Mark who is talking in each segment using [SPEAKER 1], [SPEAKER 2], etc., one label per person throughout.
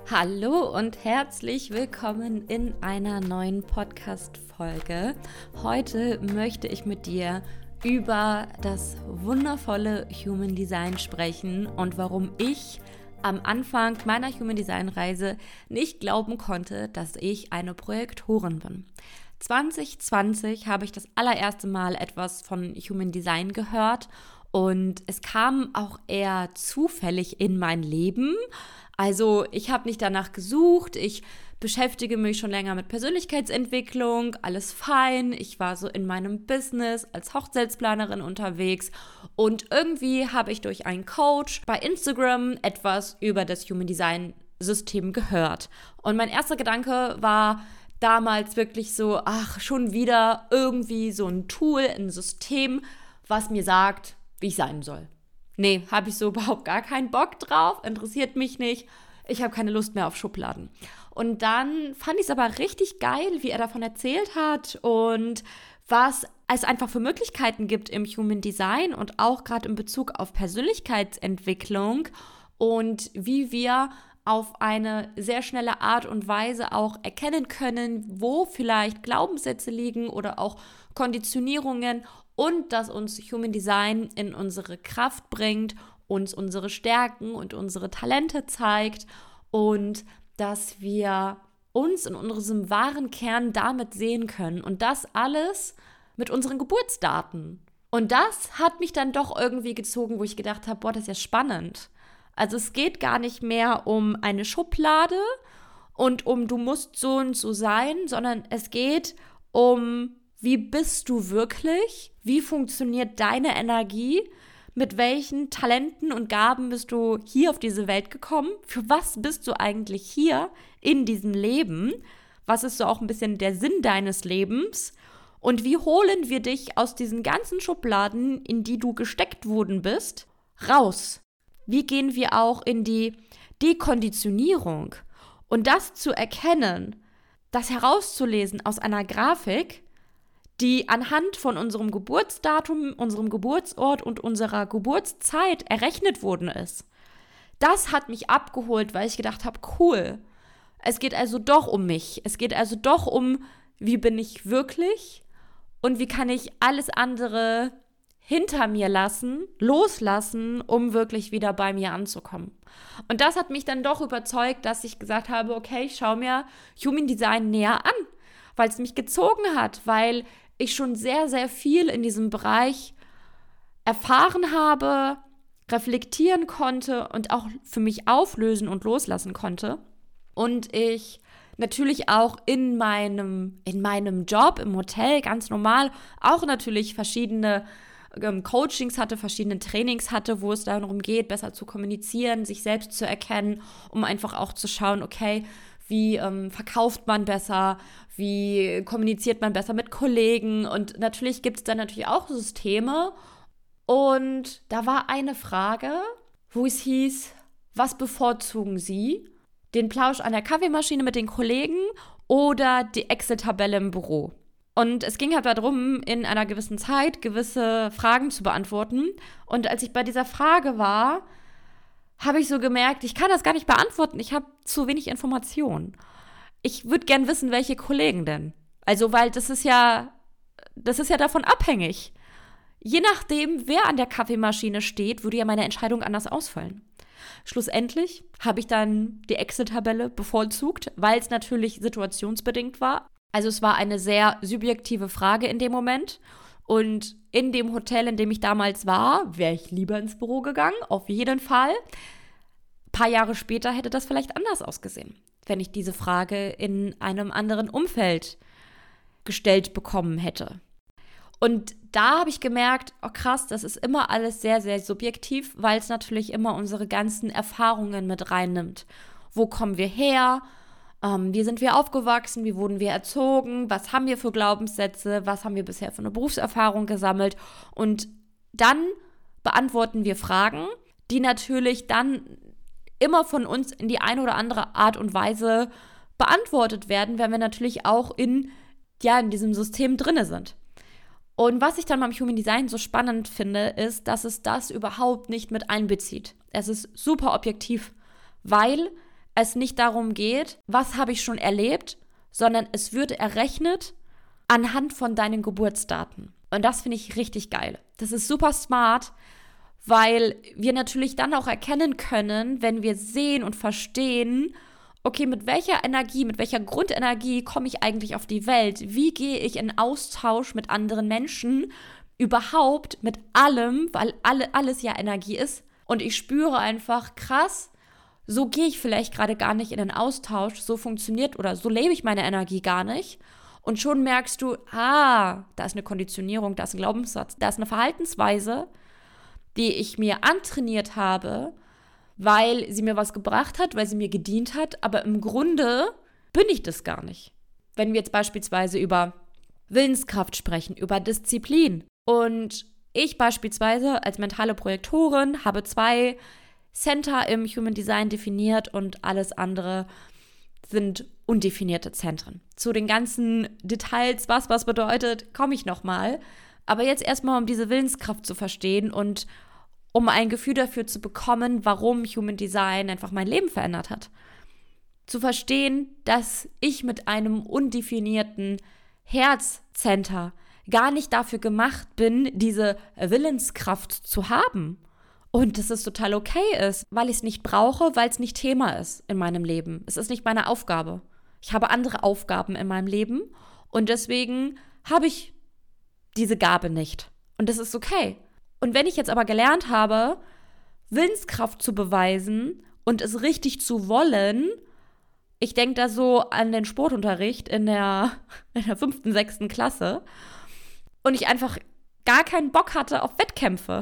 [SPEAKER 1] Hallo und herzlich willkommen in einer neuen Podcast-Folge. Heute möchte ich mit dir über das wundervolle Human Design sprechen und warum ich am Anfang meiner Human Design Reise nicht glauben konnte, dass ich eine Projektorin bin. 2020 habe ich das allererste Mal etwas von Human Design gehört und es kam auch eher zufällig in mein Leben. Also ich habe nicht danach gesucht, ich beschäftige mich schon länger mit Persönlichkeitsentwicklung, alles fein. Ich war so in meinem Business als Hochzeitsplanerin unterwegs und irgendwie habe ich durch einen Coach bei Instagram etwas über das Human Design System gehört. Und mein erster Gedanke war damals wirklich so, schon wieder irgendwie so ein Tool, ein System, was mir sagt, wie ich sein soll. Nee, habe ich so überhaupt gar keinen Bock drauf, interessiert mich nicht, ich habe keine Lust mehr auf Schubladen. Und dann fand ich es aber richtig geil, wie er davon erzählt hat und was es einfach für Möglichkeiten gibt im Human Design und auch gerade in Bezug auf Persönlichkeitsentwicklung und wie wir auf eine sehr schnelle Art und Weise auch erkennen können, wo vielleicht Glaubenssätze liegen oder auch Konditionierungen und dass uns Human Design in unsere Kraft bringt, uns unsere Stärken und unsere Talente zeigt und dass wir uns in unserem wahren Kern damit sehen können und das alles mit unseren Geburtsdaten. Und das hat mich dann doch irgendwie gezogen, wo ich gedacht habe, das ist ja spannend. Also es geht gar nicht mehr um eine Schublade und um du musst so und so sein, sondern es geht um, wie bist du wirklich? Wie funktioniert deine Energie? Mit welchen Talenten und Gaben bist du hier auf diese Welt gekommen? Für was bist du eigentlich hier in diesem Leben? Was ist so auch ein bisschen der Sinn deines Lebens? Und wie holen wir dich aus diesen ganzen Schubladen, in die du gesteckt worden bist, raus? Wie gehen wir auch in die Dekonditionierung? Und das zu erkennen, das herauszulesen aus einer Grafik, die anhand von unserem Geburtsdatum, unserem Geburtsort und unserer Geburtszeit errechnet worden ist. Das hat mich abgeholt, weil ich gedacht habe, cool, es geht also doch um mich. Es geht also doch um, wie bin ich wirklich und wie kann ich alles andere hinter mir loslassen, um wirklich wieder bei mir anzukommen. Und das hat mich dann doch überzeugt, dass ich gesagt habe, okay, ich schaue mir Human Design näher an, weil es mich gezogen hat, weil ich schon sehr, sehr viel in diesem Bereich erfahren habe, reflektieren konnte und auch für mich auflösen und loslassen konnte. Und ich natürlich auch in meinem Job im Hotel ganz normal auch natürlich verschiedene Coachings hatte, verschiedene Trainings hatte, wo es darum geht, besser zu kommunizieren, sich selbst zu erkennen, um einfach auch zu schauen, okay, wie verkauft man besser, wie kommuniziert man besser mit Kollegen und natürlich gibt es dann natürlich auch Systeme und da war eine Frage, wo es hieß, was bevorzugen Sie? Den Plausch an der Kaffeemaschine mit den Kollegen oder die Excel-Tabelle im Büro? Und es ging halt darum, in einer gewissen Zeit gewisse Fragen zu beantworten und als ich bei dieser Frage war, habe ich so gemerkt, ich kann das gar nicht beantworten, ich habe zu wenig Informationen. Ich würde gern wissen, welche Kollegen denn. Also, weil das ist ja davon abhängig. Je nachdem, wer an der Kaffeemaschine steht, würde ja meine Entscheidung anders ausfallen. Schlussendlich habe ich dann die Excel-Tabelle bevorzugt, weil es natürlich situationsbedingt war. Also es war eine sehr subjektive Frage in dem Moment. Und in dem Hotel, in dem ich damals war, wäre ich lieber ins Büro gegangen, auf jeden Fall. Ein paar Jahre später hätte das vielleicht anders ausgesehen, wenn ich diese Frage in einem anderen Umfeld gestellt bekommen hätte. Und da habe ich gemerkt, oh krass, das ist immer alles sehr, sehr subjektiv, weil es natürlich immer unsere ganzen Erfahrungen mit reinnimmt. Wo kommen wir her? Wie sind wir aufgewachsen? Wie wurden wir erzogen? Was haben wir für Glaubenssätze? Was haben wir bisher für eine Berufserfahrung gesammelt? Und dann beantworten wir Fragen, die natürlich dann immer von uns in die eine oder andere Art und Weise beantwortet werden, wenn wir natürlich auch in diesem System drinne sind. Und was ich dann beim Human Design so spannend finde, ist, dass es das überhaupt nicht mit einbezieht. Es ist super objektiv, weil es nicht darum geht, was habe ich schon erlebt, sondern es wird errechnet anhand von deinen Geburtsdaten. Und das finde ich richtig geil. Das ist super smart, weil wir natürlich dann auch erkennen können, wenn wir sehen und verstehen, okay, mit welcher Energie, mit welcher Grundenergie komme ich eigentlich auf die Welt? Wie gehe ich in Austausch mit anderen Menschen? Überhaupt mit allem, weil alles ja Energie ist. Und ich spüre einfach, krass, so gehe ich vielleicht gerade gar nicht in den Austausch, so funktioniert oder so lebe ich meine Energie gar nicht. Und schon merkst du, da ist eine Konditionierung, da ist ein Glaubenssatz, da ist eine Verhaltensweise, die ich mir antrainiert habe, weil sie mir was gebracht hat, weil sie mir gedient hat, aber im Grunde bin ich das gar nicht. Wenn wir jetzt beispielsweise über Willenskraft sprechen, über Disziplin und ich beispielsweise als mentale Projektorin habe 2 Center im Human Design definiert und alles andere sind undefinierte Zentren. Zu den ganzen Details, was bedeutet, komme ich nochmal. Aber jetzt erstmal, um diese Willenskraft zu verstehen und um ein Gefühl dafür zu bekommen, warum Human Design einfach mein Leben verändert hat. Zu verstehen, dass ich mit einem undefinierten Herzcenter gar nicht dafür gemacht bin, diese Willenskraft zu haben. Und dass es total okay ist, weil ich es nicht brauche, weil es nicht Thema ist in meinem Leben. Es ist nicht meine Aufgabe. Ich habe andere Aufgaben in meinem Leben und deswegen habe ich diese Gabe nicht. Und das ist okay. Und wenn ich jetzt aber gelernt habe, Willenskraft zu beweisen und es richtig zu wollen, ich denke da so an den Sportunterricht in der 5., 6. Klasse und ich einfach gar keinen Bock hatte auf Wettkämpfe.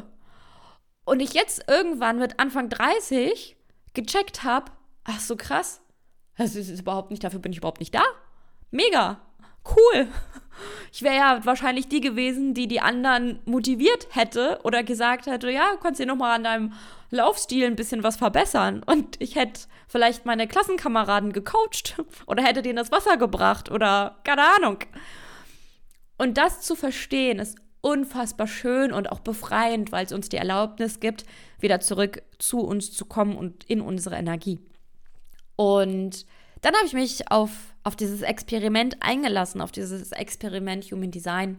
[SPEAKER 1] Und ich jetzt irgendwann mit Anfang 30 gecheckt habe, ach so krass, das ist überhaupt nicht, dafür bin ich überhaupt nicht da. Mega, cool. Ich wäre ja wahrscheinlich die gewesen, die anderen motiviert hätte oder gesagt hätte, ja, du kannst dir nochmal an deinem Laufstil ein bisschen was verbessern. Und ich hätte vielleicht meine Klassenkameraden gecoacht oder hätte denen das Wasser gebracht oder keine Ahnung. Und das zu verstehen ist unfassbar schön und auch befreiend, weil es uns die Erlaubnis gibt, wieder zurück zu uns zu kommen und in unsere Energie. Und dann habe ich mich auf dieses Experiment eingelassen, auf dieses Experiment Human Design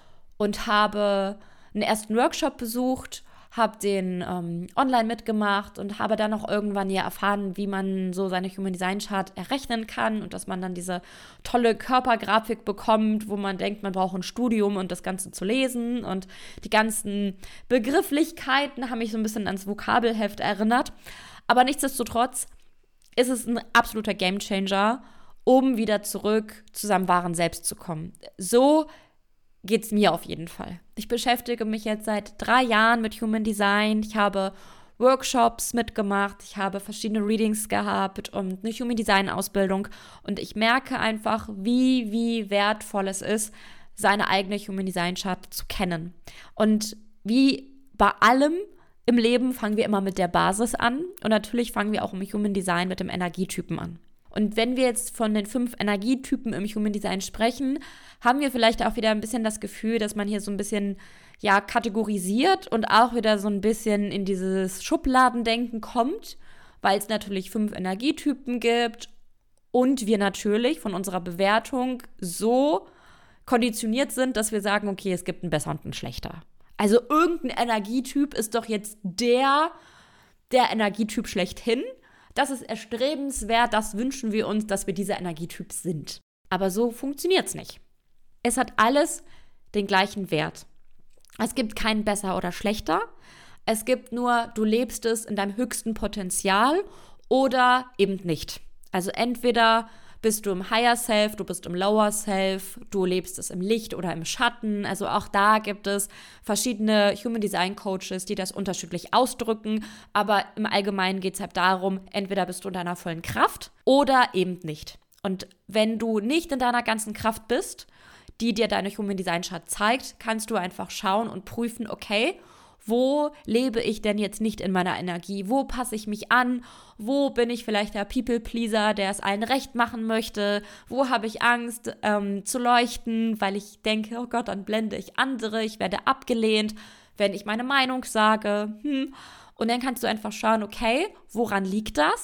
[SPEAKER 1] und habe einen ersten Workshop besucht, habe den online mitgemacht und habe dann auch irgendwann ja erfahren, wie man so seine Human Design Chart errechnen kann und dass man dann diese tolle Körpergrafik bekommt, wo man denkt, man braucht ein Studium, um das Ganze zu lesen und die ganzen Begrifflichkeiten haben mich so ein bisschen ans Vokabelheft erinnert. Aber nichtsdestotrotz ist es ein absoluter Gamechanger, um wieder zurück zu seinem wahren Selbst zu kommen. So geht es mir auf jeden Fall. Ich beschäftige mich jetzt seit 3 Jahren mit Human Design. Ich habe Workshops mitgemacht, ich habe verschiedene Readings gehabt und eine Human Design Ausbildung und ich merke einfach, wie wertvoll es ist, seine eigene Human Design Chart zu kennen. Und wie bei allem im Leben fangen wir immer mit der Basis an und natürlich fangen wir auch im Human Design mit dem Energietypen an. Und wenn wir jetzt von den 5 Energietypen im Human Design sprechen, haben wir vielleicht auch wieder ein bisschen das Gefühl, dass man hier so ein bisschen kategorisiert und auch wieder so ein bisschen in dieses Schubladendenken kommt, weil es natürlich 5 Energietypen gibt und wir natürlich von unserer Bewertung so konditioniert sind, dass wir sagen, okay, es gibt einen besser und einen schlechter. Also irgendein Energietyp ist doch jetzt der Energietyp schlechthin. Das ist erstrebenswert, das wünschen wir uns, dass wir dieser Energietyp sind. Aber so funktioniert es nicht. Es hat alles den gleichen Wert. Es gibt kein besser oder schlechter. Es gibt nur, du lebst es in deinem höchsten Potenzial oder eben nicht. Also entweder bist du im Higher Self, du bist im Lower Self, du lebst es im Licht oder im Schatten. Also auch da gibt es verschiedene Human Design Coaches, die das unterschiedlich ausdrücken. Aber im Allgemeinen geht es halt darum, entweder bist du in deiner vollen Kraft oder eben nicht. Und wenn du nicht in deiner ganzen Kraft bist, die dir deine Human Design Chart zeigt, kannst du einfach schauen und prüfen, okay, wo lebe ich denn jetzt nicht in meiner Energie? Wo passe ich mich an? Wo bin ich vielleicht der People-Pleaser, der es allen recht machen möchte? Wo habe ich Angst zu leuchten, weil ich denke, oh Gott, dann blende ich andere, ich werde abgelehnt, wenn ich meine Meinung sage. Und dann kannst du einfach schauen, okay, woran liegt das?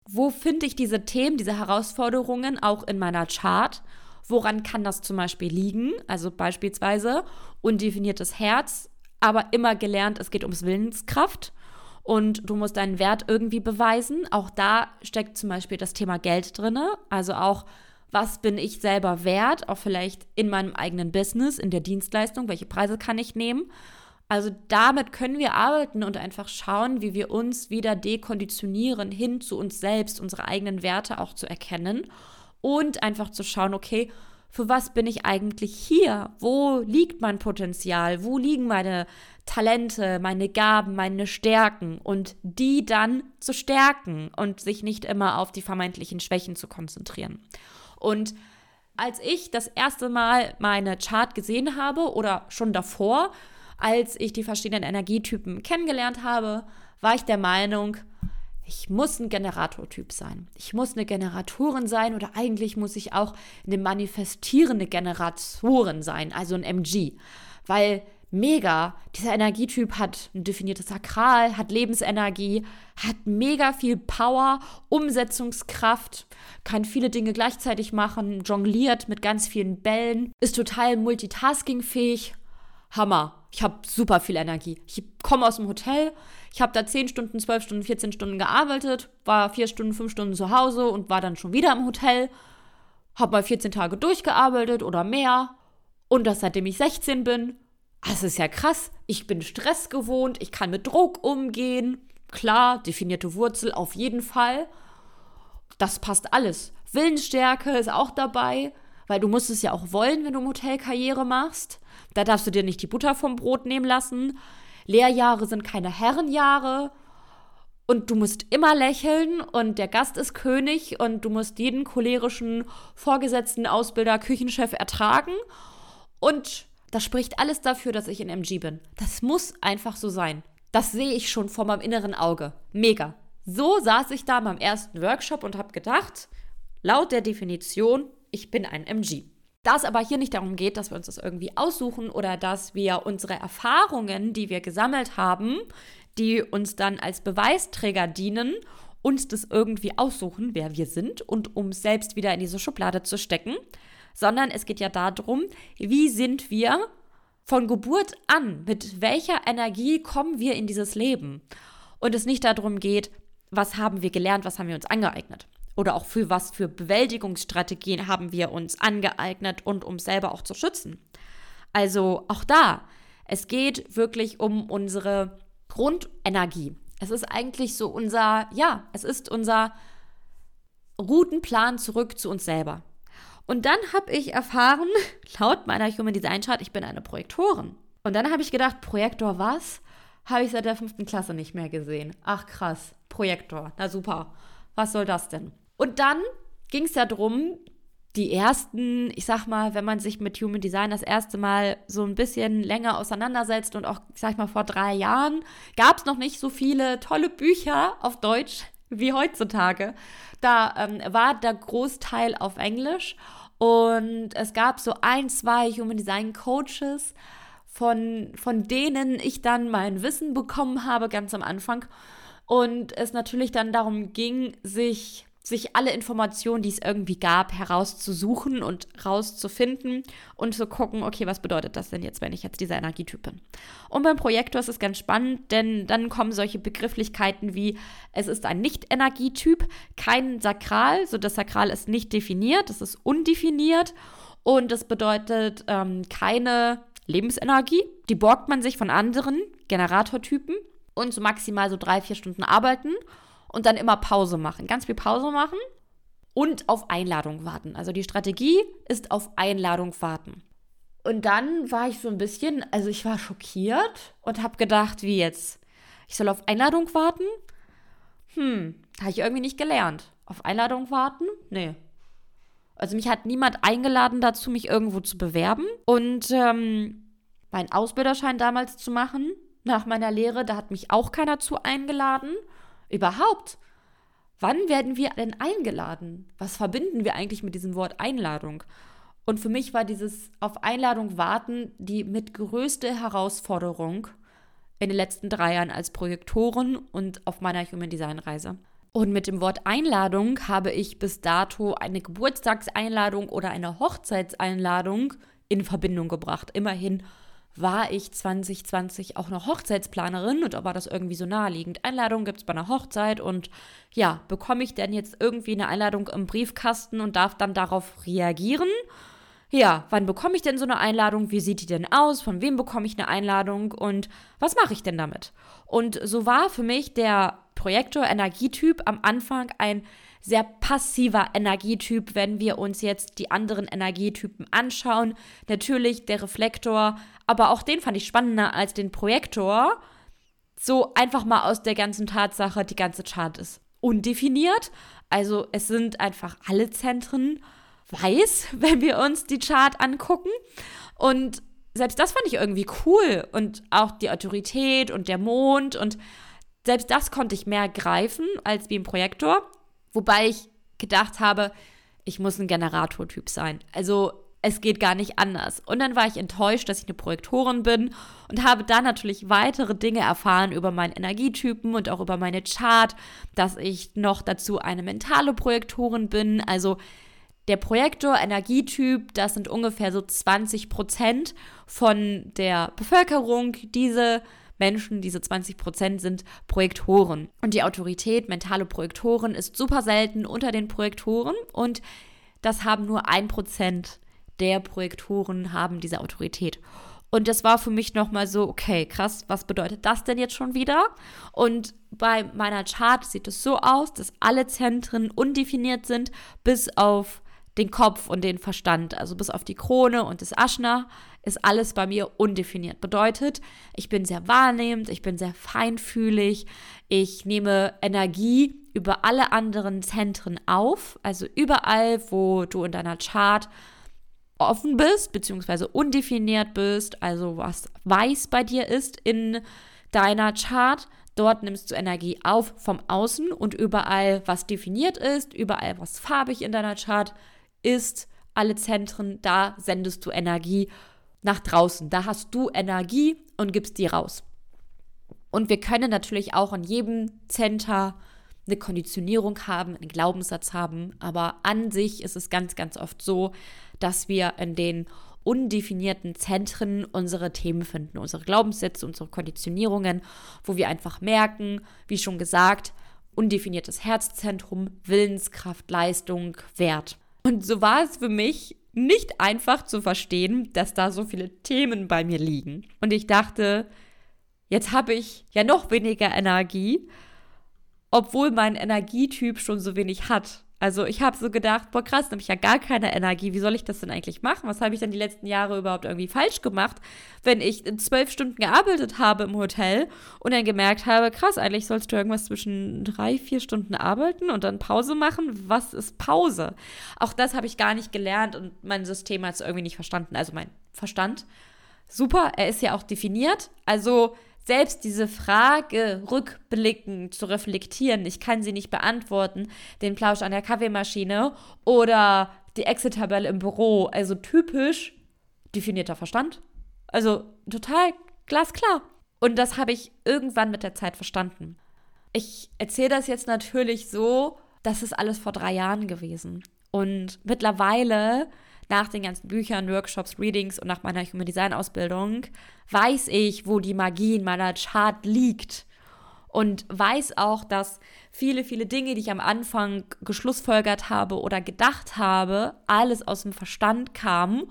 [SPEAKER 1] wo finde ich diese Themen, diese Herausforderungen auch in meiner Chart? Woran kann das zum Beispiel liegen? Also beispielsweise undefiniertes Herz, aber immer gelernt, es geht ums Willenskraft und du musst deinen Wert irgendwie beweisen. Auch da steckt zum Beispiel das Thema Geld drin. Also auch, was bin ich selber wert? Auch vielleicht in meinem eigenen Business, in der Dienstleistung. Welche Preise kann ich nehmen? Also damit können wir arbeiten und einfach schauen, wie wir uns wieder dekonditionieren, hin zu uns selbst, unsere eigenen Werte auch zu erkennen und einfach zu schauen, okay, für was bin ich eigentlich hier? Wo liegt mein Potenzial? Wo liegen meine Talente, meine Gaben, meine Stärken? Und die dann zu stärken und sich nicht immer auf die vermeintlichen Schwächen zu konzentrieren. Und als ich das erste Mal meine Chart gesehen habe oder schon davor, als ich die verschiedenen Energietypen kennengelernt habe, war ich der Meinung, ich muss ein Generatortyp sein. Ich muss eine Generatorin sein oder eigentlich muss ich auch eine manifestierende Generatorin sein, also ein MG. Weil mega, dieser Energietyp hat ein definiertes Sakral, hat Lebensenergie, hat mega viel Power, Umsetzungskraft, kann viele Dinge gleichzeitig machen, jongliert mit ganz vielen Bällen, ist total multitaskingfähig. Hammer. Ich habe super viel Energie. Ich komme aus dem Hotel, ich habe da 10 Stunden, 12 Stunden, 14 Stunden gearbeitet, war 4 Stunden, 5 Stunden zu Hause und war dann schon wieder im Hotel, habe mal 14 Tage durchgearbeitet oder mehr und das seitdem ich 16 bin. Das ist ja krass. Ich bin Stress gewohnt, ich kann mit Druck umgehen. Klar, definierte Wurzel auf jeden Fall. Das passt alles. Willensstärke ist auch dabei, weil du musst es ja auch wollen, wenn du im Hotel Karriere machst. Da darfst du dir nicht die Butter vom Brot nehmen lassen. Lehrjahre sind keine Herrenjahre. Und du musst immer lächeln und der Gast ist König und du musst jeden cholerischen Vorgesetzten, Ausbilder, Küchenchef ertragen. Und das spricht alles dafür, dass ich ein MG bin. Das muss einfach so sein. Das sehe ich schon vor meinem inneren Auge. Mega. So saß ich da in meinem ersten Workshop und habe gedacht, laut der Definition, ich bin ein MG. Da es aber hier nicht darum geht, dass wir uns das irgendwie aussuchen oder dass wir unsere Erfahrungen, die wir gesammelt haben, die uns dann als Beweisträger dienen, uns das irgendwie aussuchen, wer wir sind und um selbst wieder in diese Schublade zu stecken, sondern es geht ja darum, wie sind wir von Geburt an, mit welcher Energie kommen wir in dieses Leben und es nicht darum geht, was haben wir gelernt, was haben wir uns angeeignet. Oder auch für was für Bewältigungsstrategien haben wir uns angeeignet und um selber auch zu schützen. Also auch da, es geht wirklich um unsere Grundenergie. Es ist eigentlich so es ist unser Routenplan zurück zu uns selber. Und dann habe ich erfahren, laut meiner Human Design Chart, ich bin eine Projektorin. Und dann habe ich gedacht, Projektor was? Habe ich seit der 5. Klasse nicht mehr gesehen. Ach krass, Projektor, na super. Was soll das denn? Und dann ging es ja darum, die ersten, ich sag mal, wenn man sich mit Human Design das erste Mal so ein bisschen länger auseinandersetzt und auch, ich sag mal, vor 3 Jahren gab es noch nicht so viele tolle Bücher auf Deutsch wie heutzutage. Da war der Großteil auf Englisch und es gab so 1, 2 Human Design Coaches, von denen ich dann mein Wissen bekommen habe, ganz am Anfang. Und es natürlich dann darum ging, sich alle Informationen, die es irgendwie gab, herauszusuchen und rauszufinden und zu gucken, okay, was bedeutet das denn jetzt, wenn ich jetzt dieser Energietyp bin? Und beim Projektor ist es ganz spannend, denn dann kommen solche Begrifflichkeiten wie, es ist ein Nicht-Energietyp, kein Sakral, so das Sakral ist nicht definiert, es ist undefiniert und das bedeutet keine Lebensenergie, die borgt man sich von anderen Generatortypen und so maximal so 3-4 Stunden arbeiten und dann immer Pause machen, ganz viel Pause machen und auf Einladung warten. Also die Strategie ist auf Einladung warten. Und dann war ich so ein bisschen, also ich war schockiert und habe gedacht, wie jetzt? Ich soll auf Einladung warten? Habe ich irgendwie nicht gelernt. Auf Einladung warten? Nee. Also mich hat niemand eingeladen dazu, mich irgendwo zu bewerben. Und meinen Ausbilderschein damals zu machen, nach meiner Lehre, da hat mich auch keiner zu eingeladen. Überhaupt, wann werden wir denn eingeladen? Was verbinden wir eigentlich mit diesem Wort Einladung? Und für mich war dieses auf Einladung warten die mit größte Herausforderung in den letzten 3 Jahren als Projektorin und auf meiner Human Design Reise. Und mit dem Wort Einladung habe ich bis dato eine Geburtstagseinladung oder eine Hochzeitseinladung in Verbindung gebracht. Immerhin war ich 2020 auch noch Hochzeitsplanerin und da war das irgendwie so naheliegend. Einladung gibt es bei einer Hochzeit und ja, bekomme ich denn jetzt irgendwie eine Einladung im Briefkasten und darf dann darauf reagieren? Ja, wann bekomme ich denn so eine Einladung? Wie sieht die denn aus? Von wem bekomme ich eine Einladung? Und was mache ich denn damit? Und so war für mich der Projektor-Energietyp am Anfang ein sehr passiver Energietyp, wenn wir uns jetzt die anderen Energietypen anschauen. Natürlich der Reflektor, aber auch den fand ich spannender als den Projektor. So einfach mal aus der ganzen Tatsache, die ganze Chart ist undefiniert. Also es sind einfach alle Zentren weiß, wenn wir uns die Chart angucken. Und selbst das fand ich irgendwie cool. Und auch die Autorität und der Mond und selbst das konnte ich mehr greifen als wie im Projektor. Wobei ich gedacht habe, ich muss ein Generatortyp sein. Also es geht gar nicht anders. Und dann war ich enttäuscht, dass ich eine Projektorin bin und habe dann natürlich weitere Dinge erfahren über meinen Energietypen und auch über meine Chart, dass ich noch dazu eine mentale Projektorin bin. Also der Projektor-Energietyp, das sind ungefähr so 20% von der Bevölkerung. Diese Menschen, diese 20% sind Projektoren. Und die Autorität, mentale Projektoren, ist super selten unter den Projektoren. Und das haben nur 1% der Projektoren haben diese Autorität. Und das war für mich nochmal so, okay, krass, was bedeutet das denn jetzt schon wieder? Und bei meiner Chart sieht es so aus, dass alle Zentren undefiniert sind, bis auf den Kopf und den Verstand, also bis auf die Krone und das Aschna, ist alles bei mir undefiniert. Bedeutet, ich bin sehr wahrnehmend, ich bin sehr feinfühlig, ich nehme Energie über alle anderen Zentren auf, also überall, wo du in deiner Chart offen bist, beziehungsweise undefiniert bist, also was weiß bei dir ist in deiner Chart, dort nimmst du Energie auf vom Außen und überall, was definiert ist, überall, was farbig in deiner Chart ist, alle Zentren, da sendest du Energie nach draußen. Da hast du Energie und gibst die raus. Und wir können natürlich auch in jedem Center eine Konditionierung haben, einen Glaubenssatz haben, aber an sich ist es ganz, ganz oft so, dass wir in den undefinierten Zentren unsere Themen finden, unsere Glaubenssätze, unsere Konditionierungen, wo wir einfach merken, wie schon gesagt, undefiniertes Herzzentrum, Willenskraft, Leistung, Wert. Und so war es für mich nicht einfach zu verstehen, dass da so viele Themen bei mir liegen. Und ich dachte, jetzt habe ich ja noch weniger Energie, obwohl mein Energietyp schon so wenig hat. Also ich habe so gedacht, boah krass, dann habe ich ja gar keine Energie. Wie soll ich das denn eigentlich machen? Was habe ich denn die letzten Jahre überhaupt irgendwie falsch gemacht, wenn ich in 12 Stunden gearbeitet habe im Hotel und dann gemerkt habe, krass, eigentlich sollst du irgendwas zwischen 3-4 Stunden arbeiten und dann Pause machen. Was ist Pause? Auch das habe ich gar nicht gelernt und mein System hat es irgendwie nicht verstanden. Also mein Verstand, super, er ist ja auch definiert. Also selbst diese Frage rückblickend zu reflektieren, ich kann sie nicht beantworten, den Plausch an der Kaffeemaschine oder die Excel-Tabelle im Büro, also typisch definierter Verstand. Also total glasklar. Und das habe ich irgendwann mit der Zeit verstanden. Ich erzähle das jetzt natürlich so, das ist alles vor 3 Jahren gewesen. Und mittlerweile, nach den ganzen Büchern, Workshops, Readings und nach meiner Human Design Ausbildung, weiß ich, wo die Magie in meiner Chart liegt. Und weiß auch, dass viele, viele Dinge, die ich am Anfang geschlussfolgert habe oder gedacht habe, alles aus dem Verstand kam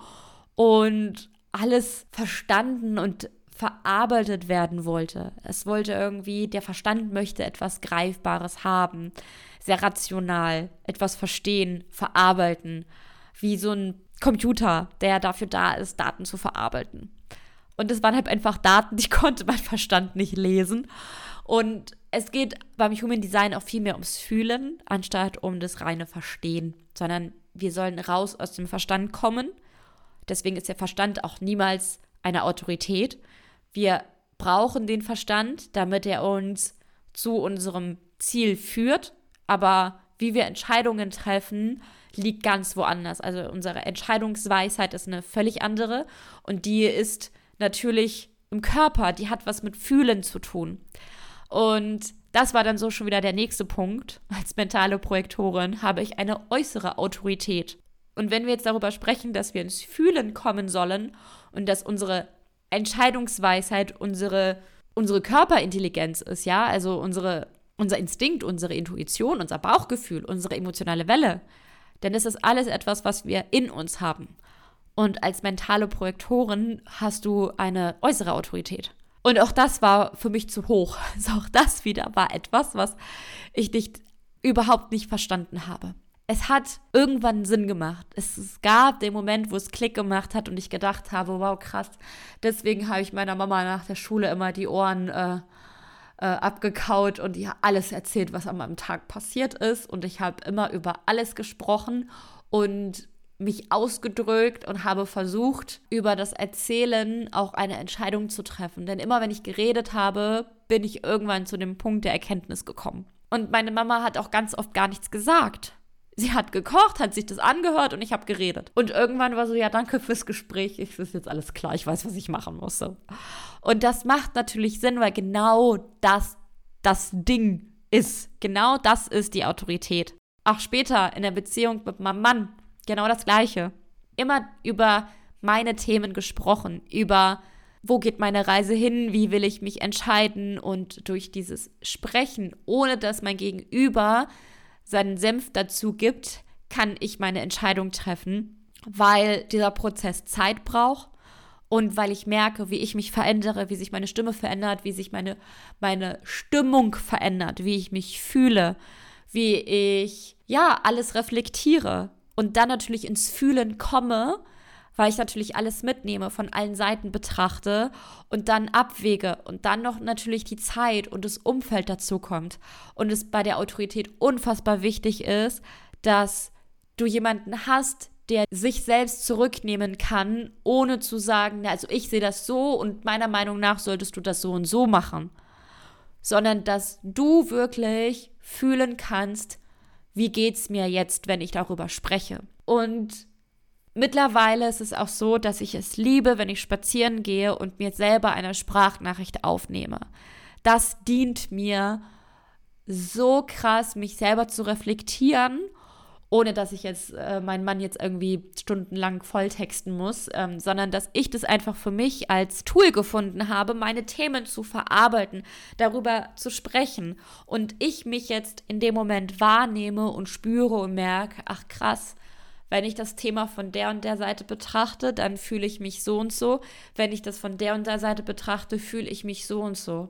[SPEAKER 1] und alles verstanden und verarbeitet werden wollte. Es wollte irgendwie, der Verstand möchte etwas Greifbares haben, sehr rational, etwas verstehen, verarbeiten, wie so ein Computer, der dafür da ist, Daten zu verarbeiten. Und es waren halt einfach Daten, die konnte mein Verstand nicht lesen. Und es geht beim Human Design auch viel mehr ums Fühlen, anstatt um das reine Verstehen, sondern wir sollen raus aus dem Verstand kommen. Deswegen ist der Verstand auch niemals eine Autorität. Wir brauchen den Verstand, damit er uns zu unserem Ziel führt. Aber wie wir Entscheidungen treffen, liegt ganz woanders. Also unsere Entscheidungsweisheit ist eine völlig andere und die ist natürlich im Körper, die hat was mit Fühlen zu tun. Und das war dann so schon wieder der nächste Punkt. Als mentale Projektorin habe ich eine äußere Autorität. Und wenn wir jetzt darüber sprechen, dass wir ins Fühlen kommen sollen und dass unsere Entscheidungsweisheit unsere Körperintelligenz ist, ja, also unser Instinkt, unsere Intuition, unser Bauchgefühl, unsere emotionale Welle, dann ist das alles etwas, was wir in uns haben. Und als mentale Projektorin hast du eine äußere Autorität. Und auch das war für mich zu hoch. Also auch das wieder war etwas, was ich überhaupt nicht verstanden habe. Es hat irgendwann Sinn gemacht. Es gab den Moment, wo es Klick gemacht hat und ich gedacht habe, wow, krass. Deswegen habe ich meiner Mama nach der Schule immer die Ohren abgekaut und ihr alles erzählt, was an meinem Tag passiert ist. Und ich habe immer über alles gesprochen und mich ausgedrückt und habe versucht, über das Erzählen auch eine Entscheidung zu treffen. Denn immer, wenn ich geredet habe, bin ich irgendwann zu dem Punkt der Erkenntnis gekommen. Und meine Mama hat auch ganz oft gar nichts gesagt. Sie hat gekocht, hat sich das angehört und ich habe geredet. Und irgendwann war so, ja, danke fürs Gespräch, es ist jetzt alles klar, ich weiß, was ich machen musste. Und das macht natürlich Sinn, weil genau das Ding ist. Genau das ist die Autorität. Auch später in der Beziehung mit meinem Mann, genau das Gleiche. Immer über meine Themen gesprochen, über wo geht meine Reise hin, wie will ich mich entscheiden und durch dieses Sprechen, ohne dass mein Gegenüber seinen Senf dazu gibt, kann ich meine Entscheidung treffen, weil dieser Prozess Zeit braucht und weil ich merke, wie ich mich verändere, wie sich meine Stimme verändert, wie sich meine Stimmung verändert, wie ich mich fühle, wie ich, ja, alles reflektiere und dann natürlich ins Fühlen komme, weil ich natürlich alles mitnehme, von allen Seiten betrachte und dann abwäge und dann noch natürlich die Zeit und das Umfeld dazu kommt. Und es bei der Autorität unfassbar wichtig ist, dass du jemanden hast, der sich selbst zurücknehmen kann, ohne zu sagen, also ich sehe das so und meiner Meinung nach solltest du das so und so machen. Sondern dass du wirklich fühlen kannst, wie geht's mir jetzt, wenn ich darüber spreche. Und mittlerweile ist es auch so, dass ich es liebe, wenn ich spazieren gehe und mir selber eine Sprachnachricht aufnehme. Das dient mir so krass, mich selber zu reflektieren, ohne dass ich jetzt meinen Mann jetzt irgendwie stundenlang volltexten muss, sondern dass ich das einfach für mich als Tool gefunden habe, meine Themen zu verarbeiten, darüber zu sprechen und ich mich jetzt in dem Moment wahrnehme und spüre und merke, ach krass, wenn ich das Thema von der und der Seite betrachte, dann fühle ich mich so und so. Wenn ich das von der und der Seite betrachte, fühle ich mich so und so.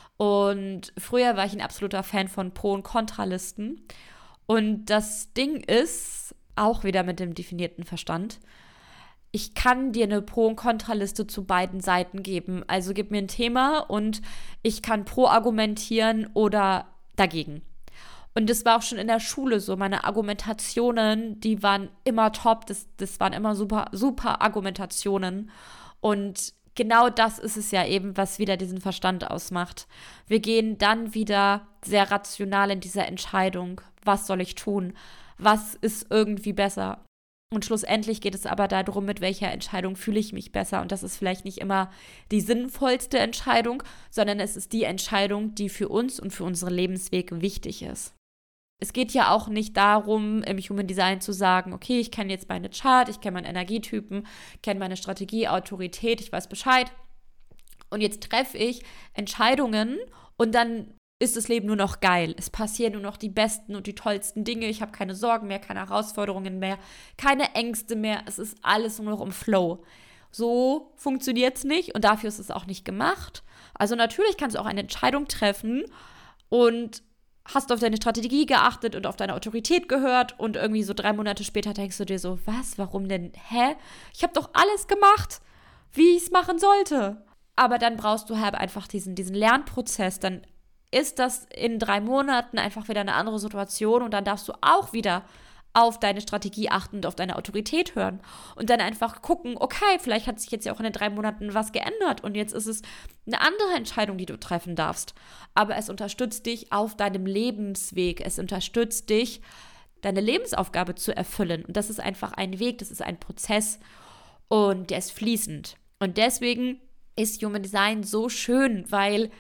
[SPEAKER 1] Und früher war ich ein absoluter Fan von Pro- und Kontralisten. Und das Ding ist, auch wieder mit dem definierten Verstand, ich kann dir eine Pro- und Kontraliste zu beiden Seiten geben. Also gib mir ein Thema und ich kann pro argumentieren oder dagegen. Und das war auch schon in der Schule so. Meine Argumentationen, die waren immer top. Das waren immer super, super Argumentationen. Und genau das ist es ja eben, was wieder diesen Verstand ausmacht. Wir gehen dann wieder sehr rational in dieser Entscheidung. Was soll ich tun? Was ist irgendwie besser? Und schlussendlich geht es aber darum, mit welcher Entscheidung fühle ich mich besser. Und das ist vielleicht nicht immer die sinnvollste Entscheidung, sondern es ist die Entscheidung, die für uns und für unseren Lebensweg wichtig ist. Es geht ja auch nicht darum, im Human Design zu sagen, okay, ich kenne jetzt meine Chart, ich kenne meinen Energietypen, kenne meine Strategie, Autorität, ich weiß Bescheid. Und jetzt treffe ich Entscheidungen und dann ist das Leben nur noch geil. Es passieren nur noch die besten und die tollsten Dinge. Ich habe keine Sorgen mehr, keine Herausforderungen mehr, keine Ängste mehr. Es ist alles nur noch im Flow. So funktioniert es nicht und dafür ist es auch nicht gemacht. Also natürlich kannst du auch eine Entscheidung treffen und hast auf deine Strategie geachtet und auf deine Autorität gehört und irgendwie so 3 Monate später denkst du dir so, was, warum denn, ich habe doch alles gemacht, wie ich es machen sollte. Aber dann brauchst du halt einfach diesen Lernprozess, dann ist das in 3 Monaten einfach wieder eine andere Situation und dann darfst du auch wieder auf deine Strategie achten und auf deine Autorität hören und dann einfach gucken, okay, vielleicht hat sich jetzt ja auch in den 3 Monaten was geändert und jetzt ist es eine andere Entscheidung, die du treffen darfst. Aber es unterstützt dich auf deinem Lebensweg, es unterstützt dich, deine Lebensaufgabe zu erfüllen und das ist einfach ein Weg, das ist ein Prozess und der ist fließend. Und deswegen ist Human Design so schön, weil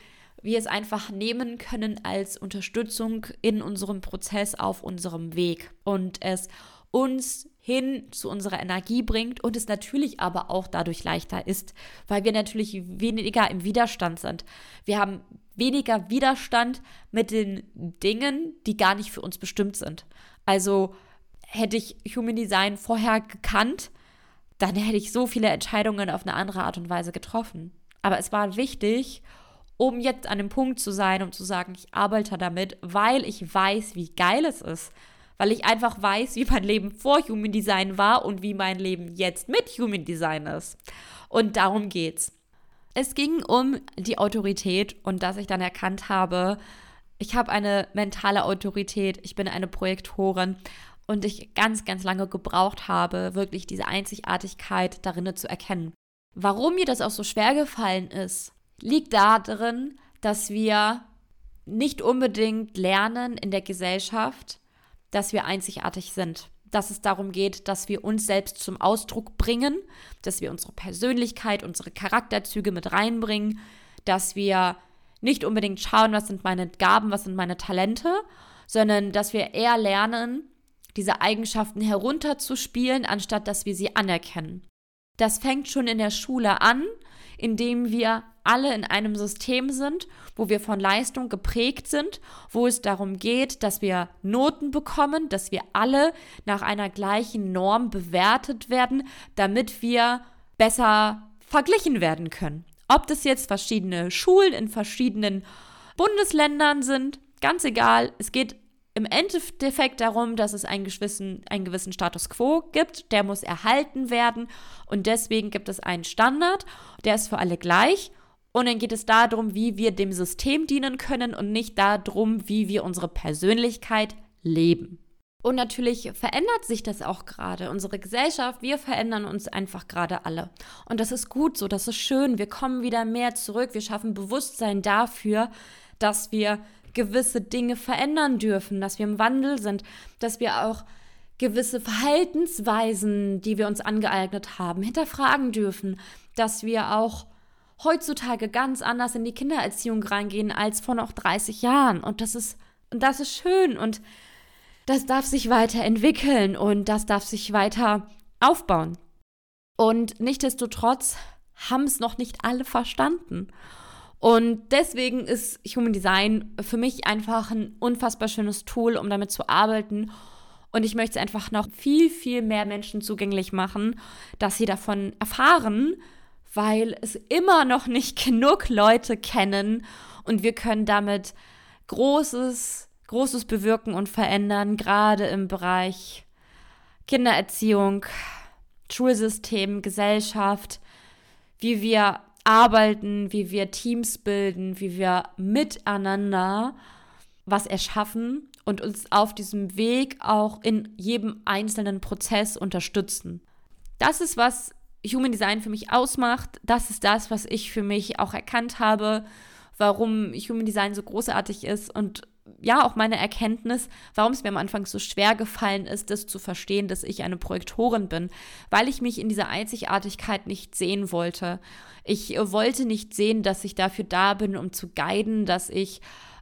[SPEAKER 1] wir es einfach nehmen können als Unterstützung in unserem Prozess auf unserem Weg und es uns hin zu unserer Energie bringt und es natürlich aber auch dadurch leichter ist, weil wir natürlich weniger im Widerstand sind. Wir haben weniger Widerstand mit den Dingen, die gar nicht für uns bestimmt sind. Also hätte ich Human Design vorher gekannt, dann hätte ich so viele Entscheidungen auf eine andere Art und Weise getroffen. Aber es war wichtig, um jetzt an dem Punkt zu sein, um zu sagen, ich arbeite damit, weil ich weiß, wie geil es ist. Weil ich einfach weiß, wie mein Leben vor Human Design war und wie mein Leben jetzt mit Human Design ist. Und darum geht's. Es ging um die Autorität und dass ich dann erkannt habe, ich habe eine mentale Autorität, ich bin eine Projektorin und ich ganz, ganz lange gebraucht habe, wirklich diese Einzigartigkeit darin zu erkennen. Warum mir das auch so schwer gefallen ist, liegt darin, dass wir nicht unbedingt lernen in der Gesellschaft, dass wir einzigartig sind. Dass es darum geht, dass wir uns selbst zum Ausdruck bringen, dass wir unsere Persönlichkeit, unsere Charakterzüge mit reinbringen, dass wir nicht unbedingt schauen, was sind meine Gaben, was sind meine Talente, sondern dass wir eher lernen, diese Eigenschaften herunterzuspielen, anstatt dass wir sie anerkennen. Das fängt schon in der Schule an, indem wir alle in einem System sind, wo wir von Leistung geprägt sind, wo es darum geht, dass wir Noten bekommen, dass wir alle nach einer gleichen Norm bewertet werden, damit wir besser verglichen werden können. Ob das jetzt verschiedene Schulen in verschiedenen Bundesländern sind, ganz egal. Es geht im Endeffekt darum, dass es einen gewissen Status quo gibt, der muss erhalten werden und deswegen gibt es einen Standard, der ist für alle gleich und dann geht es darum, wie wir dem System dienen können und nicht darum, wie wir unsere Persönlichkeit leben. Und natürlich verändert sich das auch gerade. Unsere Gesellschaft, wir verändern uns einfach gerade alle. Und das ist gut so, das ist schön. Wir kommen wieder mehr zurück. Wir schaffen Bewusstsein dafür, dass wir gewisse Dinge verändern dürfen, dass wir im Wandel sind, dass wir auch gewisse Verhaltensweisen, die wir uns angeeignet haben, hinterfragen dürfen, dass wir auch heutzutage ganz anders in die Kindererziehung reingehen als vor noch 30 Jahren. Und das ist schön und das darf sich weiterentwickeln und das darf sich weiter aufbauen. Und nichtsdestotrotz haben es noch nicht alle verstanden. Und deswegen ist Human Design für mich einfach ein unfassbar schönes Tool, um damit zu arbeiten. Und ich möchte es einfach noch viel, viel mehr Menschen zugänglich machen, dass sie davon erfahren, weil es immer noch nicht genug Leute kennen. Und wir können damit Großes bewirken und verändern, gerade im Bereich Kindererziehung, Schulsystem, Gesellschaft, wie wir arbeiten, wie wir Teams bilden, wie wir miteinander was erschaffen und uns auf diesem Weg auch in jedem einzelnen Prozess unterstützen. Das ist, was Human Design für mich ausmacht. Das ist das, was ich für mich auch erkannt habe, warum Human Design so großartig ist und ja, auch meine Erkenntnis, warum es mir am Anfang so schwer gefallen ist, das zu verstehen, dass ich eine Projektorin bin, weil ich mich in dieser Einzigartigkeit nicht sehen wollte. Ich wollte nicht sehen, dass ich dafür da bin, um zu guiden, dass ich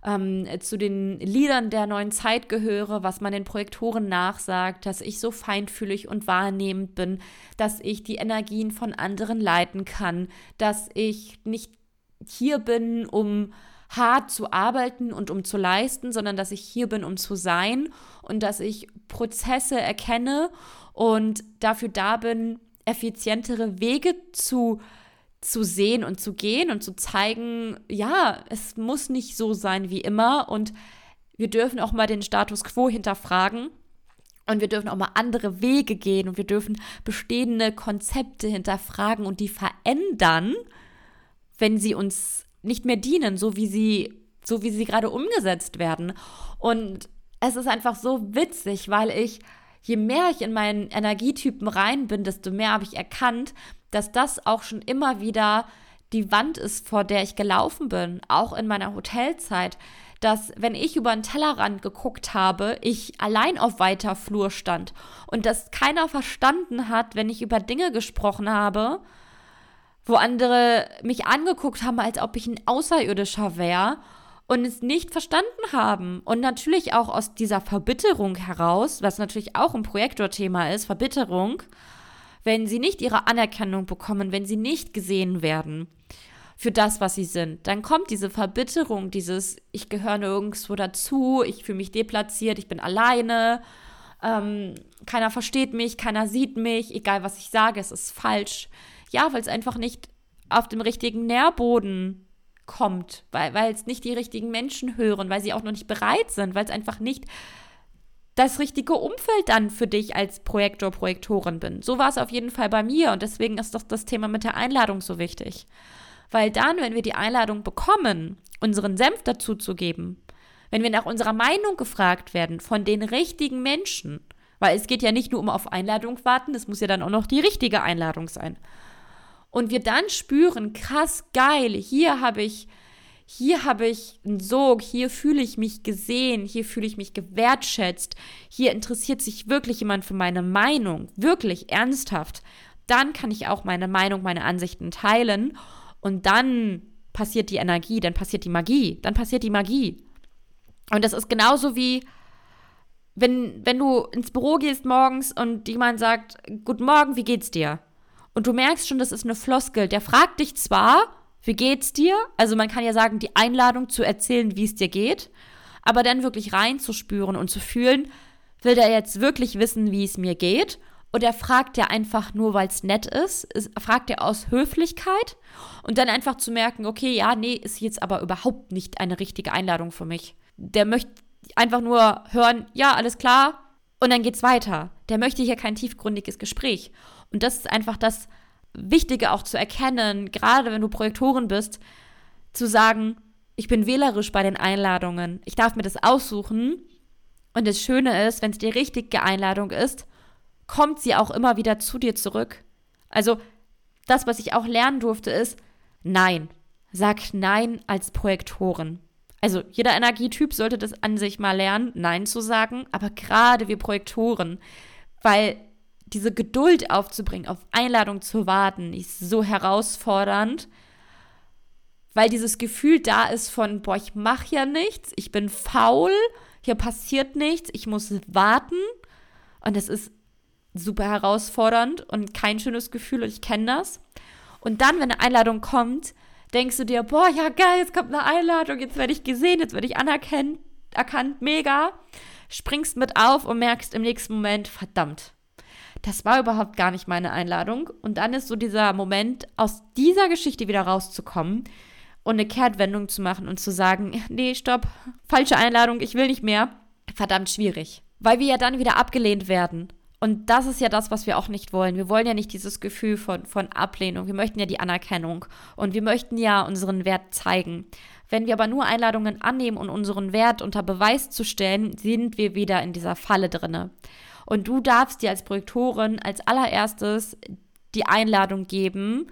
[SPEAKER 1] zu den Leadern der neuen Zeit gehöre, was man den Projektoren nachsagt, dass ich so feinfühlig und wahrnehmend bin, dass ich die Energien von anderen leiten kann, dass ich nicht hier bin, um hart zu arbeiten und um zu leisten, sondern dass ich hier bin, um zu sein und dass ich Prozesse erkenne und dafür da bin, effizientere Wege zu sehen und zu gehen und zu zeigen, ja, es muss nicht so sein wie immer und wir dürfen auch mal den Status quo hinterfragen und wir dürfen auch mal andere Wege gehen und wir dürfen bestehende Konzepte hinterfragen und die verändern, wenn sie uns nicht mehr dienen, so wie sie gerade umgesetzt werden. Und es ist einfach so witzig, weil je mehr ich in meinen Energietypen rein bin, desto mehr habe ich erkannt, dass das auch schon immer wieder die Wand ist, vor der ich gelaufen bin, auch in meiner Hotelzeit, dass, wenn ich über den Tellerrand geguckt habe, ich allein auf weiter Flur stand und dass keiner verstanden hat, wenn ich über Dinge gesprochen habe, wo andere mich angeguckt haben, als ob ich ein Außerirdischer wäre und es nicht verstanden haben. Und natürlich auch aus dieser Verbitterung heraus, was natürlich auch ein Projektorthema ist, Verbitterung, wenn sie nicht ihre Anerkennung bekommen, wenn sie nicht gesehen werden für das, was sie sind, dann kommt diese Verbitterung, dieses ich gehöre nirgendwo dazu, ich fühle mich deplatziert, ich bin alleine, keiner versteht mich, keiner sieht mich, egal was ich sage, es ist falsch. Ja, weil es einfach nicht auf dem richtigen Nährboden kommt, weil es nicht die richtigen Menschen hören, weil sie auch noch nicht bereit sind, weil es einfach nicht das richtige Umfeld dann für dich als Projektor, Projektorin bin. So war es auf jeden Fall bei mir und deswegen ist doch das Thema mit der Einladung so wichtig. Weil dann, wenn wir die Einladung bekommen, unseren Senf dazu zu geben, wenn wir nach unserer Meinung gefragt werden von den richtigen Menschen, weil es geht ja nicht nur um auf Einladung warten, es muss ja dann auch noch die richtige Einladung sein. Und wir dann spüren, krass, geil, hier habe ich einen Sog, hier fühle ich mich gesehen, hier fühle ich mich gewertschätzt, hier interessiert sich wirklich jemand für meine Meinung, wirklich ernsthaft. Dann kann ich auch meine Meinung, meine Ansichten teilen und dann passiert die Energie, dann passiert die Magie. Und das ist genauso wie, wenn du ins Büro gehst morgens und jemand sagt, guten Morgen, wie geht's dir? Und du merkst schon, das ist eine Floskel. Der fragt dich zwar, wie geht's dir? Also man kann ja sagen, die Einladung zu erzählen, wie es dir geht, aber dann wirklich reinzuspüren und zu fühlen, will der jetzt wirklich wissen, wie es mir geht? Oder fragt er einfach nur, weil es nett ist? Fragt er aus Höflichkeit? Und dann einfach zu merken, okay, ja, nee, ist jetzt aber überhaupt nicht eine richtige Einladung für mich. Der möchte einfach nur hören, ja, alles klar, und dann geht's weiter. Der möchte hier kein tiefgründiges Gespräch. Und das ist einfach das Wichtige auch zu erkennen, gerade wenn du Projektorin bist, zu sagen, ich bin wählerisch bei den Einladungen. Ich darf mir das aussuchen. Und das Schöne ist, wenn es die richtige Einladung ist, kommt sie auch immer wieder zu dir zurück. Also das, was ich auch lernen durfte, ist Nein. Sag Nein als Projektorin. Also jeder Energietyp sollte das an sich mal lernen, Nein zu sagen, aber gerade wir Projektoren, weil diese Geduld aufzubringen, auf Einladung zu warten, ist so herausfordernd, weil dieses Gefühl da ist von, boah, ich mache ja nichts, ich bin faul, hier passiert nichts, ich muss warten und das ist super herausfordernd und kein schönes Gefühl und ich kenne das. Und dann, wenn eine Einladung kommt, denkst du dir, boah, ja geil, jetzt kommt eine Einladung, jetzt werde ich gesehen, jetzt werde ich erkannt, mega. Springst mit auf und merkst im nächsten Moment, verdammt, das war überhaupt gar nicht meine Einladung. Und dann ist so dieser Moment, aus dieser Geschichte wieder rauszukommen und eine Kehrtwendung zu machen und zu sagen, nee, stopp, falsche Einladung, ich will nicht mehr. Verdammt schwierig, weil wir ja dann wieder abgelehnt werden. Und das ist ja das, was wir auch nicht wollen. Wir wollen ja nicht dieses Gefühl von Ablehnung. Wir möchten ja die Anerkennung. Und wir möchten ja unseren Wert zeigen. Wenn wir aber nur Einladungen annehmen, um unseren Wert unter Beweis zu stellen, sind wir wieder in dieser Falle drinne. Und du darfst dir als Projektorin als allererstes die Einladung geben,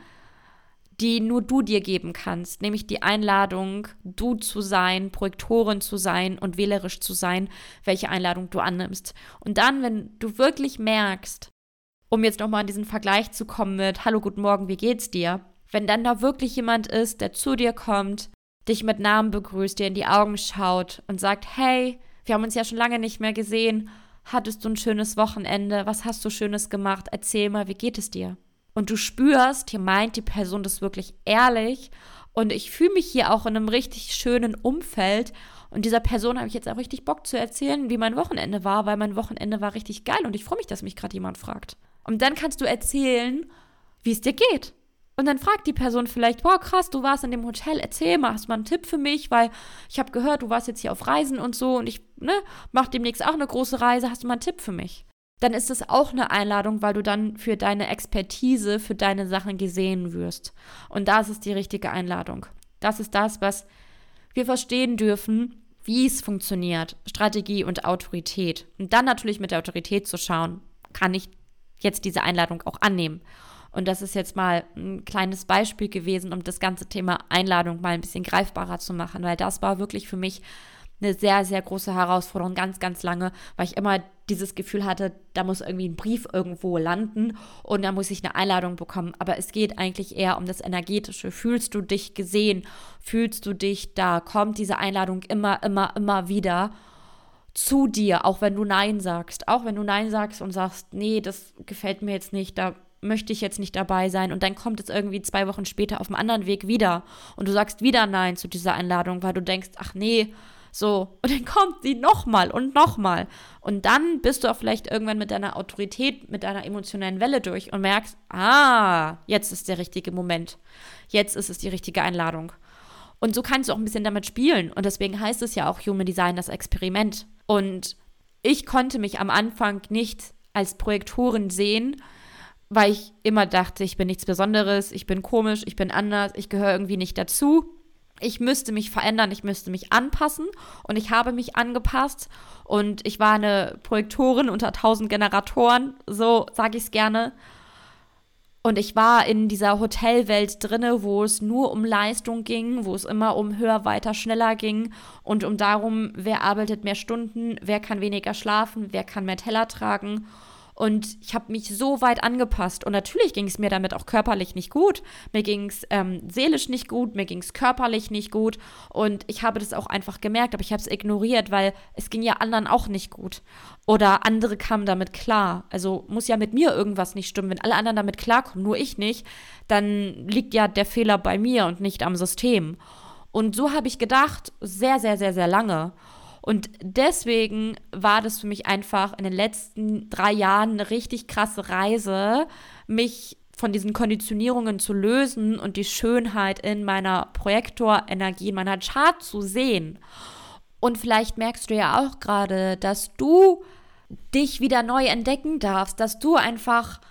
[SPEAKER 1] die nur du dir geben kannst, nämlich die Einladung, du zu sein, Projektorin zu sein und wählerisch zu sein, welche Einladung du annimmst. Und dann, wenn du wirklich merkst, um jetzt nochmal an diesen Vergleich zu kommen mit Hallo, guten Morgen, wie geht's dir? Wenn dann da wirklich jemand ist, der zu dir kommt, dich mit Namen begrüßt, dir in die Augen schaut und sagt, hey, wir haben uns ja schon lange nicht mehr gesehen, hattest du ein schönes Wochenende, was hast du Schönes gemacht, erzähl mal, wie geht es dir? Und du spürst, hier meint die Person das wirklich ehrlich und ich fühle mich hier auch in einem richtig schönen Umfeld und dieser Person habe ich jetzt auch richtig Bock zu erzählen, wie mein Wochenende war, weil mein Wochenende war richtig geil und ich freue mich, dass mich gerade jemand fragt. Und dann kannst du erzählen, wie es dir geht. Und dann fragt die Person vielleicht, boah krass, du warst in dem Hotel, erzähl mal, hast du mal einen Tipp für mich, weil ich habe gehört, du warst jetzt hier auf Reisen und so und ich mache demnächst auch eine große Reise, hast du mal einen Tipp für mich? Dann ist es auch eine Einladung, weil du dann für deine Expertise, für deine Sachen gesehen wirst. Und das ist die richtige Einladung. Das ist das, was wir verstehen dürfen, wie es funktioniert, Strategie und Autorität. Und dann natürlich mit der Autorität zu schauen, kann ich jetzt diese Einladung auch annehmen. Und das ist jetzt mal ein kleines Beispiel gewesen, um das ganze Thema Einladung mal ein bisschen greifbarer zu machen, weil das war wirklich für mich eine sehr, sehr große Herausforderung, ganz, ganz lange, weil ich immer dieses Gefühl hatte, da muss irgendwie ein Brief irgendwo landen und da muss ich eine Einladung bekommen. Aber es geht eigentlich eher um das Energetische. Fühlst du dich gesehen? Fühlst du dich da? Kommt diese Einladung immer, immer, immer wieder zu dir, auch wenn du Nein sagst. Auch wenn du Nein sagst und sagst, nee, das gefällt mir jetzt nicht, da möchte ich jetzt nicht dabei sein. Und dann kommt es irgendwie 2 Wochen später auf einem anderen Weg wieder und du sagst wieder Nein zu dieser Einladung, weil du denkst, ach nee, so, und dann kommt sie nochmal und nochmal. Und dann bist du auch vielleicht irgendwann mit deiner Autorität, mit deiner emotionalen Welle durch und merkst, jetzt ist der richtige Moment. Jetzt ist es die richtige Einladung. Und so kannst du auch ein bisschen damit spielen. Und deswegen heißt es ja auch Human Design, das Experiment. Und ich konnte mich am Anfang nicht als Projektorin sehen, weil ich immer dachte, ich bin nichts Besonderes, ich bin komisch, ich bin anders, ich gehöre irgendwie nicht dazu. Ich müsste mich verändern, ich müsste mich anpassen und ich habe mich angepasst und ich war eine Projektorin unter 1000 Generatoren, so sage ich es gerne. Und ich war in dieser Hotelwelt drinne, wo es nur um Leistung ging, wo es immer um höher, weiter, schneller ging und um darum, wer arbeitet mehr Stunden, wer kann weniger schlafen, wer kann mehr Teller tragen. Und ich habe mich so weit angepasst. Und natürlich ging es mir damit auch körperlich nicht gut. Mir ging es seelisch nicht gut, mir ging es körperlich nicht gut. Und ich habe das auch einfach gemerkt, aber ich habe es ignoriert, weil es ging ja anderen auch nicht gut. Oder andere kamen damit klar. Also muss ja mit mir irgendwas nicht stimmen. Wenn alle anderen damit klarkommen, nur ich nicht, dann liegt ja der Fehler bei mir und nicht am System. Und so habe ich gedacht, sehr, sehr, sehr, sehr lange. Und deswegen war das für mich einfach in den letzten 3 Jahren eine richtig krasse Reise, mich von diesen Konditionierungen zu lösen und die Schönheit in meiner Projektorenergie, in meiner Chart zu sehen. Und vielleicht merkst du ja auch gerade, dass du dich wieder neu entdecken darfst, dass du einfach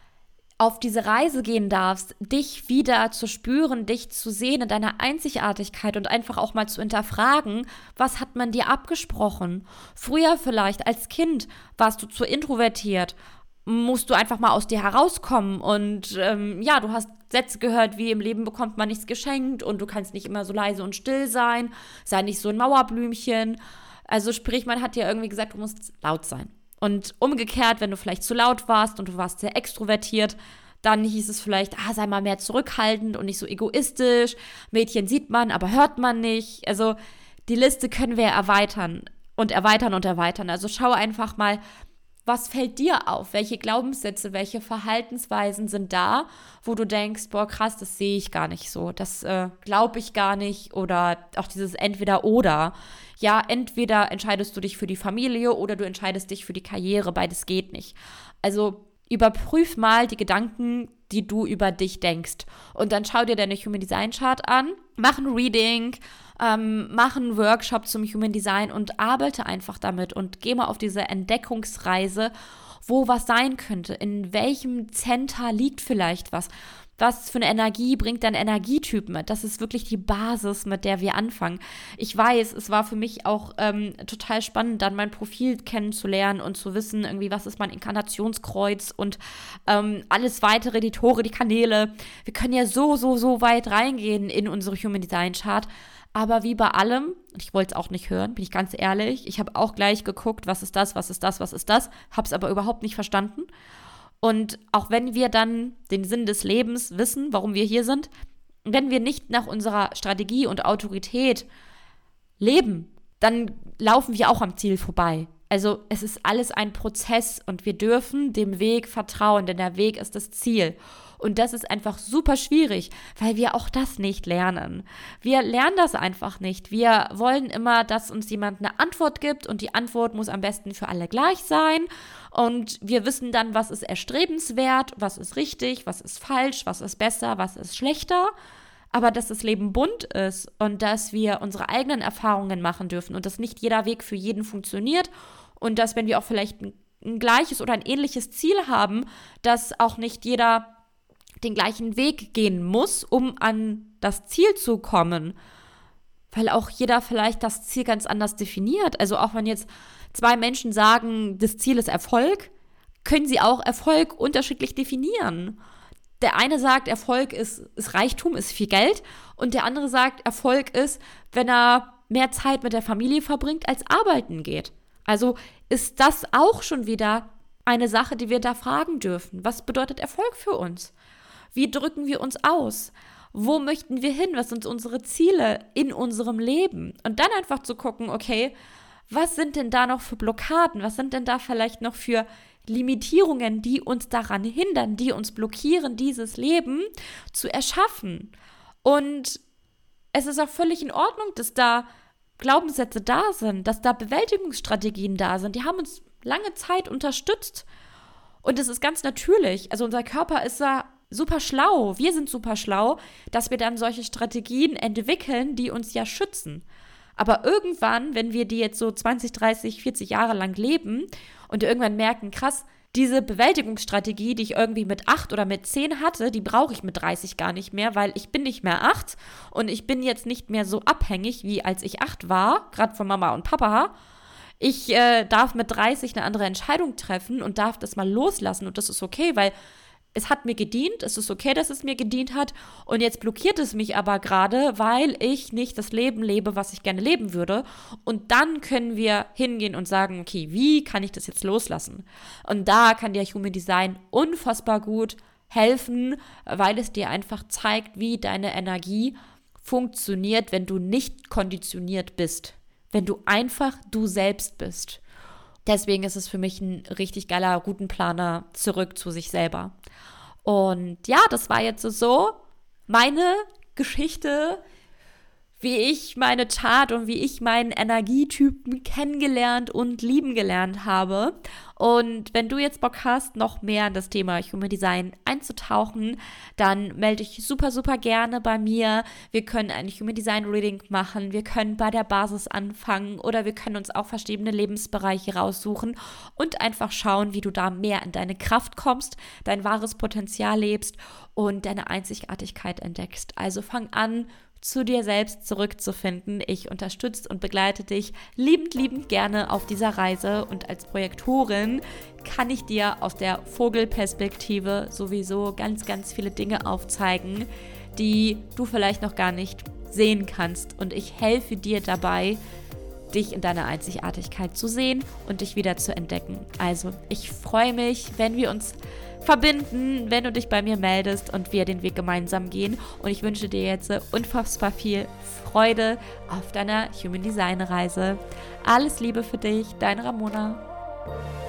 [SPEAKER 1] auf diese Reise gehen darfst, dich wieder zu spüren, dich zu sehen in deiner Einzigartigkeit und einfach auch mal zu hinterfragen, was hat man dir abgesprochen? Früher vielleicht als Kind warst du zu introvertiert, musst du einfach mal aus dir herauskommen und du hast Sätze gehört wie im Leben bekommt man nichts geschenkt und du kannst nicht immer so leise und still sein, sei nicht so ein Mauerblümchen. Also sprich, man hat dir irgendwie gesagt, du musst laut sein. Und umgekehrt, wenn du vielleicht zu laut warst und du warst sehr extrovertiert, dann hieß es vielleicht, sei mal mehr zurückhaltend und nicht so egoistisch. Mädchen sieht man, aber hört man nicht. Also die Liste können wir erweitern und erweitern und erweitern. Also schau einfach mal, was fällt dir auf? Welche Glaubenssätze, welche Verhaltensweisen sind da, wo du denkst, boah krass, das sehe ich gar nicht so, das glaube ich gar nicht oder auch dieses Entweder-Oder. Ja, entweder entscheidest du dich für die Familie oder du entscheidest dich für die Karriere, beides geht nicht. Also überprüf mal die Gedanken, die du über dich denkst und dann schau dir deine Human Design Chart an, mach ein Reading, mach einen Workshop zum Human Design und arbeite einfach damit und geh mal auf diese Entdeckungsreise, wo was sein könnte, in welchem Center liegt vielleicht was. Was für eine Energie bringt dein Energietyp mit? Das ist wirklich die Basis, mit der wir anfangen. Ich weiß, es war für mich auch total spannend, dann mein Profil kennenzulernen und zu wissen, irgendwie, was ist mein Inkarnationskreuz und alles weitere, die Tore, die Kanäle. Wir können ja so weit reingehen in unsere Human Design Chart. Aber wie bei allem, und ich wollte es auch nicht hören, bin ich ganz ehrlich, ich habe auch gleich geguckt, was ist das, habe es aber überhaupt nicht verstanden. Und auch wenn wir dann den Sinn des Lebens wissen, warum wir hier sind, wenn wir nicht nach unserer Strategie und Autorität leben, dann laufen wir auch am Ziel vorbei. Also es ist alles ein Prozess und wir dürfen dem Weg vertrauen, denn der Weg ist das Ziel. Und das ist einfach super schwierig, weil wir auch das nicht lernen. Wir lernen das einfach nicht. Wir wollen immer, dass uns jemand eine Antwort gibt und die Antwort muss am besten für alle gleich sein. Und wir wissen dann, was ist erstrebenswert, was ist richtig, was ist falsch, was ist besser, was ist schlechter. Aber dass das Leben bunt ist und dass wir unsere eigenen Erfahrungen machen dürfen und dass nicht jeder Weg für jeden funktioniert und dass, wenn wir auch vielleicht ein gleiches oder ein ähnliches Ziel haben, dass auch nicht jeder den gleichen Weg gehen muss, um an das Ziel zu kommen. Weil auch jeder vielleicht das Ziel ganz anders definiert. Also auch wenn jetzt 2 Menschen sagen, das Ziel ist Erfolg, können sie auch Erfolg unterschiedlich definieren. Der eine sagt, Erfolg ist Reichtum, ist viel Geld und der andere sagt, Erfolg ist, wenn er mehr Zeit mit der Familie verbringt, als arbeiten geht. Also ist das auch schon wieder eine Sache, die wir da fragen dürfen. Was bedeutet Erfolg für uns? Wie drücken wir uns aus? Wo möchten wir hin? Was sind unsere Ziele in unserem Leben? Und dann einfach zu gucken, okay, was sind denn da noch für Blockaden? Was sind denn da vielleicht noch für Limitierungen, die uns daran hindern, die uns blockieren, dieses Leben zu erschaffen? Und es ist auch völlig in Ordnung, dass da Glaubenssätze da sind, dass da Bewältigungsstrategien da sind. Die haben uns lange Zeit unterstützt. Und es ist ganz natürlich. Also unser Körper ist da super schlau. Wir sind super schlau, dass wir dann solche Strategien entwickeln, die uns ja schützen. Aber irgendwann, wenn wir die jetzt so 20, 30, 40 Jahre lang leben und irgendwann merken, krass, diese Bewältigungsstrategie, die ich irgendwie mit 8 oder mit 10 hatte, die brauche ich mit 30 gar nicht mehr, weil ich bin nicht mehr 8 und ich bin jetzt nicht mehr so abhängig, wie als ich 8 war, gerade von Mama und Papa. Ich darf mit 30 eine andere Entscheidung treffen und darf das mal loslassen und das ist okay, weil es hat mir gedient, es ist okay, dass es mir gedient hat und jetzt blockiert es mich aber gerade, weil ich nicht das Leben lebe, was ich gerne leben würde. Und dann können wir hingehen und sagen, okay, wie kann ich das jetzt loslassen? Und da kann dir Human Design unfassbar gut helfen, weil es dir einfach zeigt, wie deine Energie funktioniert, wenn du nicht konditioniert bist, wenn du einfach du selbst bist. Deswegen ist es für mich ein richtig geiler Routenplaner zurück zu sich selber. Und ja, das war jetzt so meine Geschichte, wie ich meine Chart und wie ich meinen Energietypen kennengelernt und lieben gelernt habe. Und wenn du jetzt Bock hast, noch mehr in das Thema Human Design einzutauchen, dann melde dich super, super gerne bei mir. Wir können ein Human Design Reading machen, wir können bei der Basis anfangen oder wir können uns auch verschiedene Lebensbereiche raussuchen und einfach schauen, wie du da mehr in deine Kraft kommst, dein wahres Potenzial lebst und deine Einzigartigkeit entdeckst. Also fang an, zu dir selbst zurückzufinden. Ich unterstütze und begleite dich liebend, liebend gerne auf dieser Reise und als Projektorin kann ich dir aus der Vogelperspektive sowieso ganz, ganz viele Dinge aufzeigen, die du vielleicht noch gar nicht sehen kannst und ich helfe dir dabei, dich in deiner Einzigartigkeit zu sehen und dich wieder zu entdecken. Also, ich freue mich, wenn wir uns verbinden, wenn du dich bei mir meldest und wir den Weg gemeinsam gehen. Und ich wünsche dir jetzt unfassbar viel Freude auf deiner Human Design Reise. Alles Liebe für dich, deine Ramona.